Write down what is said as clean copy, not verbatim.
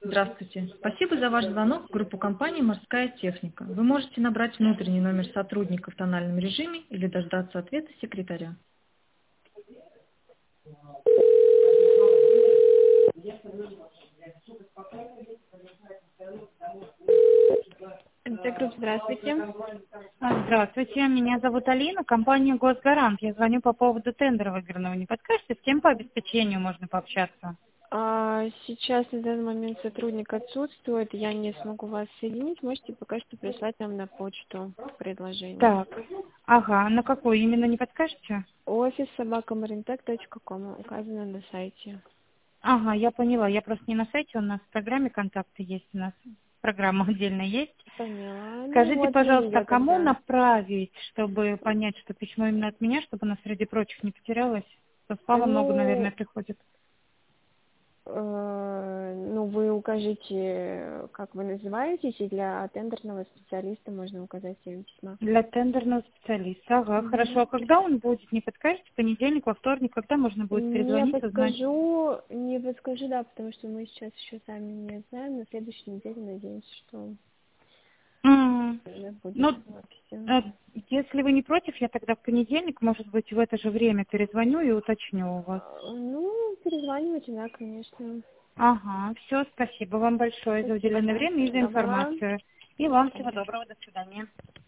Здравствуйте. Спасибо за ваш звонок в группу компании «Морская техника». Вы можете набрать внутренний номер сотрудника в тональном режиме или дождаться ответа секретаря. Групп, здравствуйте. Здравствуйте, меня зовут Алина, компания «Госгарант». Я звоню по поводу тендера выигранного. Не подскажете, с кем по обеспечению можно пообщаться? Сейчас на данный момент сотрудник отсутствует, я не смогу вас соединить, можете пока что прислать нам на почту предложение. Так, ага, на какую именно не подскажете? Офис собакамаринтек.ком указано на сайте. Ага, я поняла. Я просто не на сайте, у нас в программе контакты есть, у нас программа отдельно есть. Поняла. Ну Скажите, вот на пожалуйста, нее кому тогда. направить, чтобы понять, что письмо именно от меня, чтобы оно среди прочих не потерялось? Со спама много, наверное, Ну, приходит. ну вы укажите, как вы называетесь, и для тендерного специалиста можно указать имя письма. Для тендерного специалиста. Ага, хорошо. Мгм. А когда он будет? Не подскажете? Понедельник, во вторник? Когда можно будет Не перезвонить, узнать? подскажу, не подскажу, да, потому что мы сейчас еще сами не знаем. На следующей неделе надеемся, что М, уже будет Ну, в офисе. э, если вы не против, я тогда в понедельник, может быть, в это же время перезвоню и уточню у вас. Ну, перезванивайте, да, конечно. Ага, все, спасибо вам большое за Спасибо, уделенное да. время и Всего за доброго. информацию. И До вам всего свидания. доброго, до свидания.